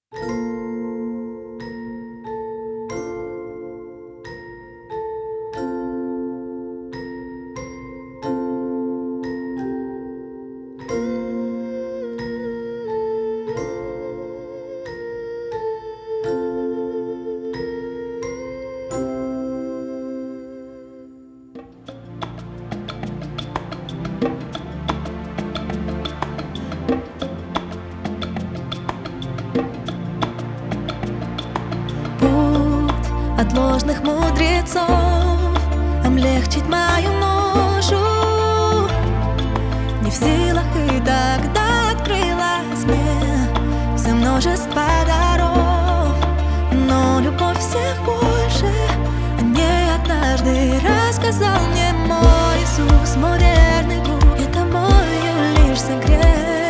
От ложных мудрецов облегчить мою ношу. Не в силах, и тогда открылось мне все множество даров. Но любовь всех больше, о ней однажды рассказал мне мой Иисус, мой верный друг. Это мой лишь секрет.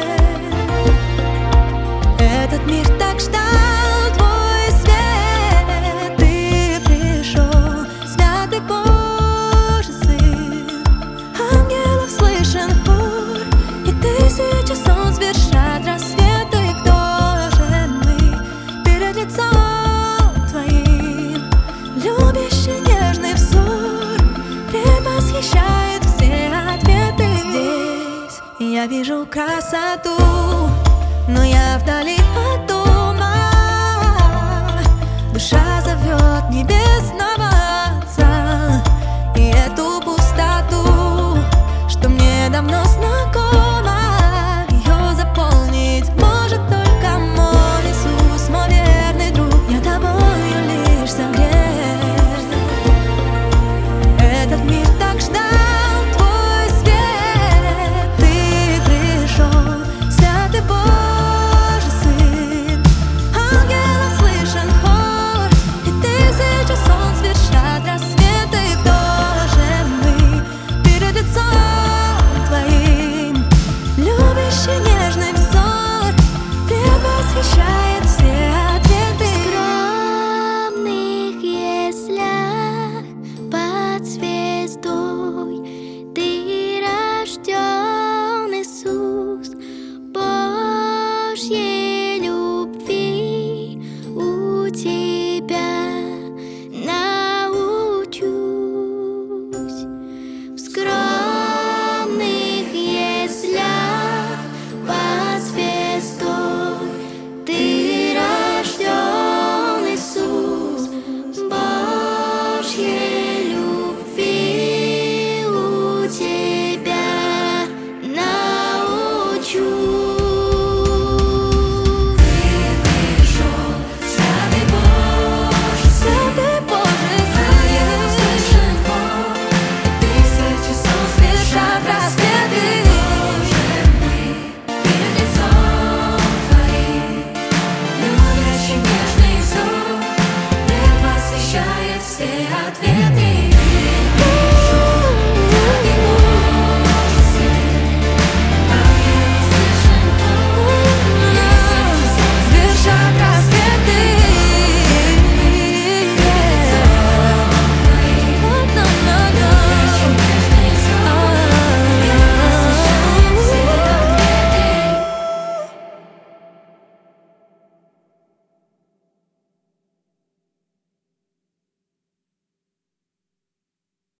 Этот мир так ждал я вижу красоту